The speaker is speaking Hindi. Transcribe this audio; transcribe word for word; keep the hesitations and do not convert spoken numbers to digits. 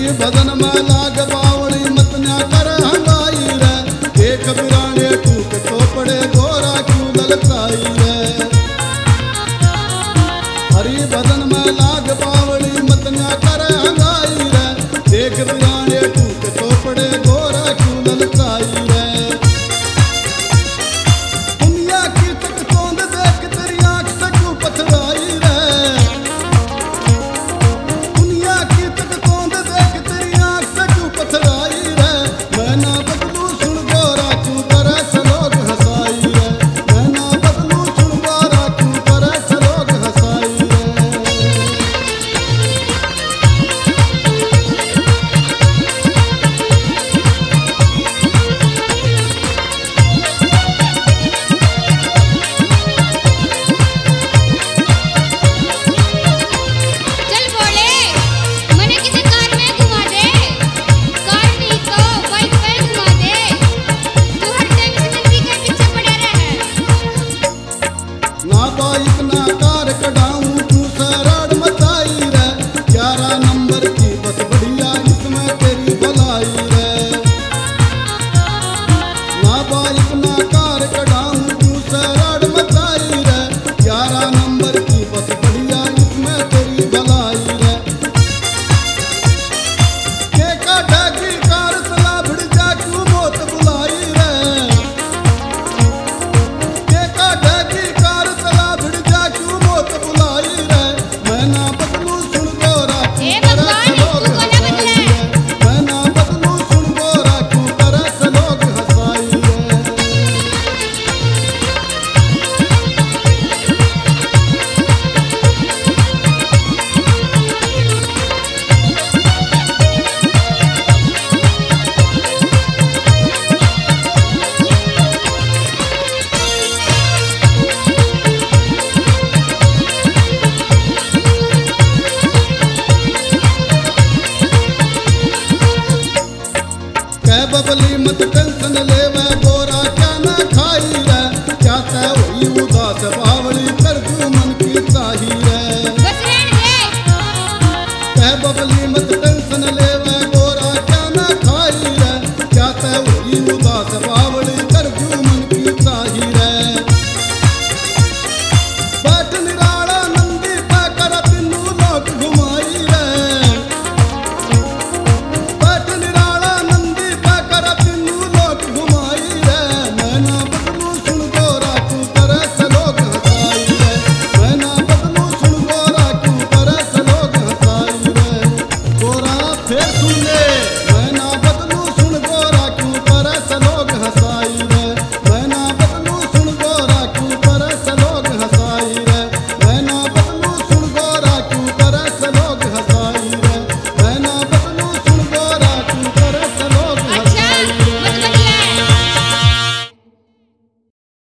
हरि भजन में लाग बावड़ी मत न्या कर हंगाई रे। देख बिराने टूक तो पड़े गोरा क्यों ललकाई रे। हरि भजन में लाग बावड़ी मत न्या कर हंगाई रे। देख बिराने टूक तो पड़े गोरा क्यों ललकाई रे। दुनिया की तक तोंद देख तेरी आंख से क्यों पथराई रे। दुनिया की तक तोंद देख तेरी आंख से क्यों पथराई रे। मैं ना बदलू सुन गोरा क्यों करे से लोग हंसाई रे। मैं ना बदलू सुन गोरा क्यों करे से लोग हंसाई रे। चल बोले मने किसी कार में घुमा दे। कार नहीं तो बाइक पे घुमा दे। तू हर टाइम इस नंदी के पीछे पड़े रहे। ना बाइक ना कार कढ़ाऊं तू सराड़ मचाई रे। ग्यारह नंबर की बस बढ़िया इसमें तेरी भलाई रे। ना बाइक ना कार कढ़ाऊं तू सराड़ मचाई रे। ग्यारह नंबर की बस बढ़िया इसमें तेरी भलाई रे। के का ढाकी कार चला भिड़ जा क्यों मौत बुलाई रे। के का ढाकी कार चला भिड़ जा क्यों मौत बुलाई रे। मैं ना बदलू सुन गोरा ए क्यों करे भगवान, से लोग तू कोना हंसाई बदले? रे। मैं ना बदलू सुन गोरा क्यों करे से लोग हंसाई रे। कह बबली मत टेंशन लेवे गोरा क्या ना खाई रे। क्या तय हुई उदास बावली कर दू मन की चाही रे। बस रहने दे। कह बबली मत टेंशन लेवे गोरा क्या ना खाई रे। क्या तय हुई उदास बावली कर दू मन की चाही रे। बैठ निराला नंदी पे कर तीनू लोक घुमाई रे। बैठ निराला नंदी पे कर तीनू लोक घुमाई रे। मैं ना बदलू सुन गोरा क्यों करे से लोग हंसाई रे। मैं ना बदलू सुन गोरा क्यों करे से लोग हंसाई रे। गोरा फिर सुन